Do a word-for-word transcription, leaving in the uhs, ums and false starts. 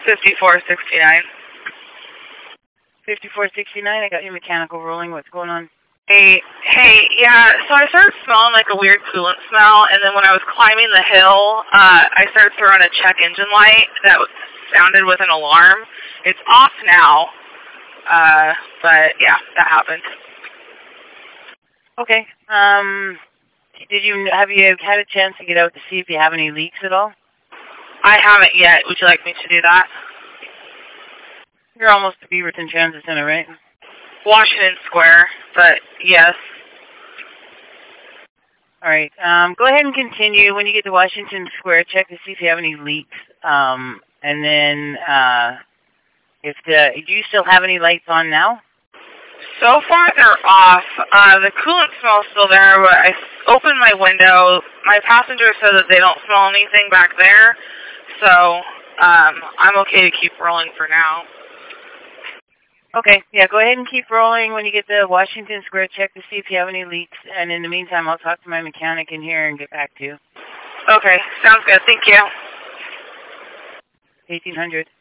fifty-four sixty-nine. fifty-four sixty-nine, I got your mechanical rolling. What's going on? Hey, hey, yeah, so I started smelling like a weird coolant smell, and then when I was climbing the hill, uh, I started throwing a check engine light that sounded with an alarm. It's off now, uh, but yeah, that happened. Okay, um, did you, have you had a chance to get out to see if you have any leaks at all? I haven't yet. Would you like me to do that? You're almost to Beaverton Transit Center, right? Washington Square, but yes. All right. Um, go ahead and continue. When you get to Washington Square, check to see if you have any leaks. Um, and then, uh, if the, do you still have any lights on now? So far, they're off. Uh, the coolant smell's still there, but I opened my window. My passenger said that they don't smell anything back there, so um, I'm okay to keep rolling for now. Okay, yeah, go ahead and keep rolling. When you get to Washington Square, check to see if you have any leaks. And in the meantime, I'll talk to my mechanic in here and get back to you. Okay, sounds good. Thank you. eighteen hundred.